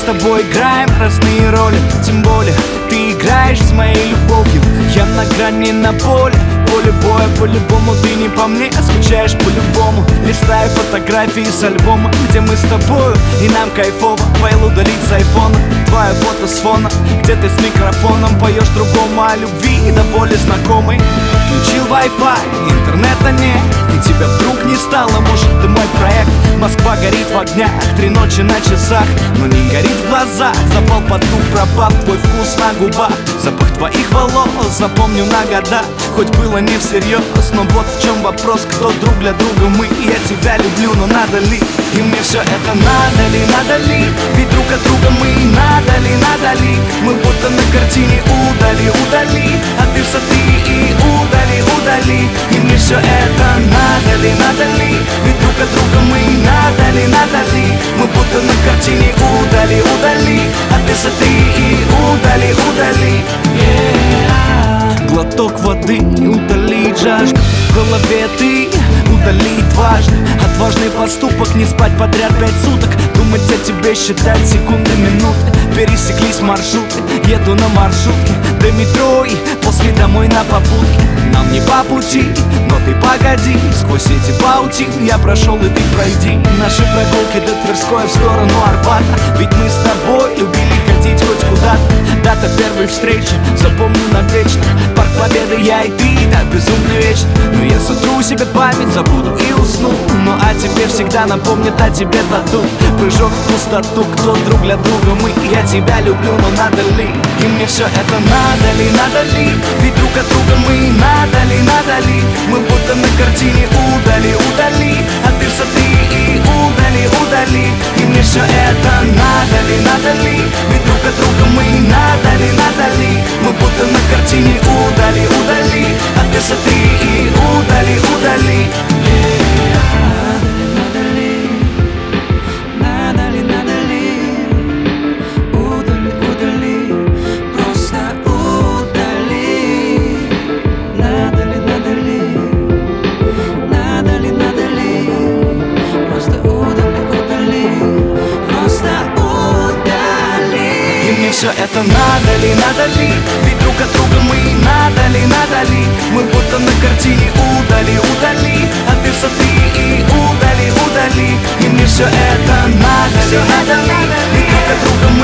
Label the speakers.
Speaker 1: тобой играем разные роли. Тем более ты играешь с моей любовью. Я на грани, на поле боя. По-любому ты не по мне, а скучаешь по-любому. Листаю фотографии с альбома, где мы с тобою, и нам кайфово. Файл удалить с айфона, твое фото с фона, где ты с микрофоном поешь другому о любви, да более знакомый. Включил Wi-Fi, интернета нет, и тебя вдруг не стало. Может, ты мой проект. Москва горит в огнях, 3 ночи на часах, но не горит в глазах. Запал под дух, пропав твой вкус на губах. Запах твоих волос запомню на года. Хоть было не всерьез, но вот в чем вопрос. Кто друг для друга мы, я тебя люблю, но надо ли? И мне все это надо ли? Ведь друг от друга мы, надо ли? Мы будто на картине удали, а ты смотри и удали. И мне все это надо ли? Ведь друг от друга мы, надо ли? Мы будто на картине удали, а ты смотри и удали. Глоток воды, удалить жажду. В голове ты, удалить важно. Отважный поступок, не спать подряд 5 суток. Думать о тебе, считать секунды, минуты. Пересеклись маршруты, еду на маршрутке до метро и после домой на попутке. Нам не по пути, но ты погоди. Сквозь эти паутины я прошел, и ты пройди. Наши прогулки до Тверской в сторону Арбата. Ведь мы с тобой любили ходить хоть куда-то. Дата первой встречи, запомню навечно. Парк Победы, я и ты, да, безумно вечно. Но я сотру себе память, забуду и усну. Ну а тебе всегда напомнит о тебе тату. Прыжок в пустоту, кто друг для друга мы. Я тебя люблю, но надо ли? И мне все это надо ли? Ведь друг от друга мы, надо ли? Мы будто на картине удали, а ты смотри и удали. И мне все это надо ли? Ведь друг от друга мы, надо ли? Мы будто на картине удали, а ты смотри и удали. Все это надо ли? Ведь друг от друга мы, надо ли? Мы будто на картине удали, а ты смотри и удали. И мне все это надо ли? Ведь друг от друга мы